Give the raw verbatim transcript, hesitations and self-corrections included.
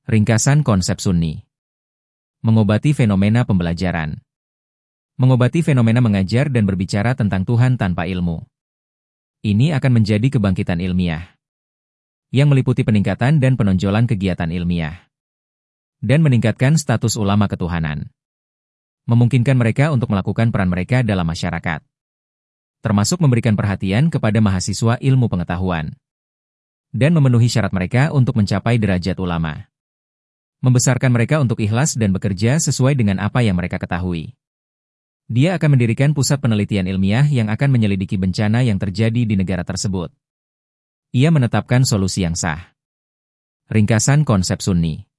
Ringkasan konsep Sunni. Mengobati fenomena pembelajaran. Mengobati fenomena mengajar dan berbicara tentang Tuhan tanpa ilmu. Ini akan menjadi kebangkitan ilmiah yang meliputi peningkatan dan penonjolan kegiatan ilmiah dan meningkatkan status ulama ketuhanan. Memungkinkan mereka untuk melakukan peran mereka dalam masyarakat, termasuk memberikan perhatian kepada mahasiswa ilmu pengetahuan dan memenuhi syarat mereka untuk mencapai derajat ulama. Membesarkan mereka untuk ikhlas dan bekerja sesuai dengan apa yang mereka ketahui. Dia akan mendirikan pusat penelitian ilmiah yang akan menyelidiki bencana yang terjadi di negara tersebut. Ia menetapkan solusi yang sah. Ringkasan konsep Sunni.